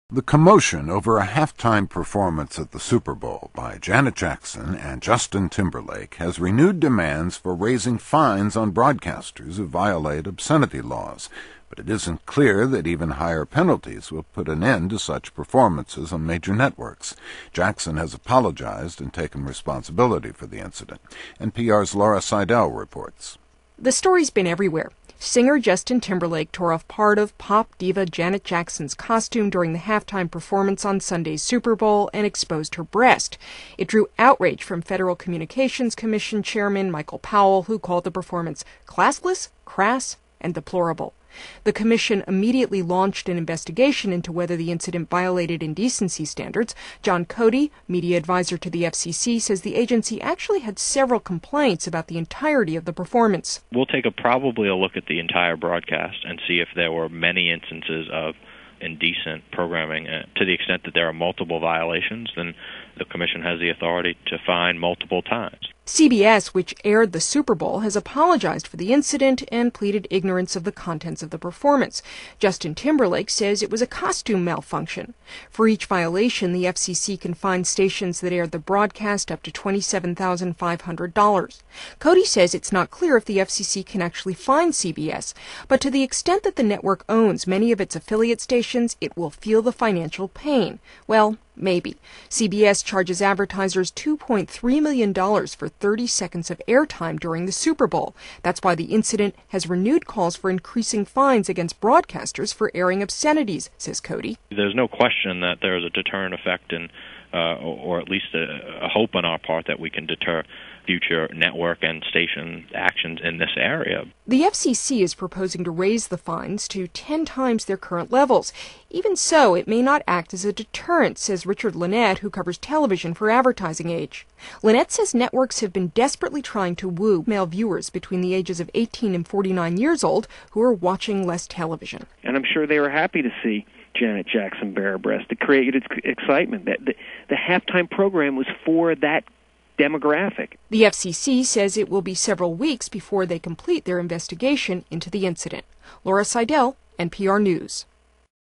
The commotion over a halftime performance at the Super Bowl by Janet Jackson and Justin Timberlake has renewed demands for raising fines on broadcasters who violate obscenity laws, but it isn't clear that even higher penalties will put an end to such performances on major networks. Jackson has apologized and taken responsibility for the incident. NPR's Laura Seidel reports. The story's been everywhere. Singer Justin Timberlake tore off part of pop diva Janet Jackson's costume during the halftime performance on Sunday's Super Bowl and exposed her breast. It drew outrage from Federal Communications Commission Chairman Michael Powell, who called the performance classless, crass, and deplorable. The commission immediately launched an investigation into whether the incident violated indecency standards. John Cody, media advisor to the FCC, says the agency actually had several complaints about the entirety of the performance. We'll take probably a look at the entire broadcast and see if there were many instances of indecent programming. To the extent that there are multiple violations, then the commission has the authority to fine multiple times. CBS, which aired the Super Bowl, has apologized for the incident and pleaded ignorance of the contents of the performance. Justin Timberlake says it was a costume malfunction. For each violation, the FCC can fine stations that aired the broadcast up to $27,500. Cody says it's not clear if the FCC can actually fine CBS, but to the extent that the network owns many of its affiliate stations, it will feel the financial pain. Well, maybe. CBS charges advertisers $2.3 million for 30 seconds of airtime during the Super Bowl. That's why the incident has renewed calls for increasing fines against broadcasters for airing obscenities, says Cody. There's no question that there's a deterrent effect, or at least a hope on our part that we can deter future network and station actions in this area. The FCC is proposing to raise the fines to 10 times their current levels. Even so, it may not act as a deterrent, says Richard Lynette, who covers television for Advertising Age. Lynette says networks have been desperately trying to woo male viewers between the ages of 18 and 49 years old who are watching less television. And I'm sure they were happy to see Janet Jackson bare her breast. It created excitement. The halftime program was for that demographic. The FCC says it will be several weeks before they complete their investigation into the incident. Laura Seidel, NPR News.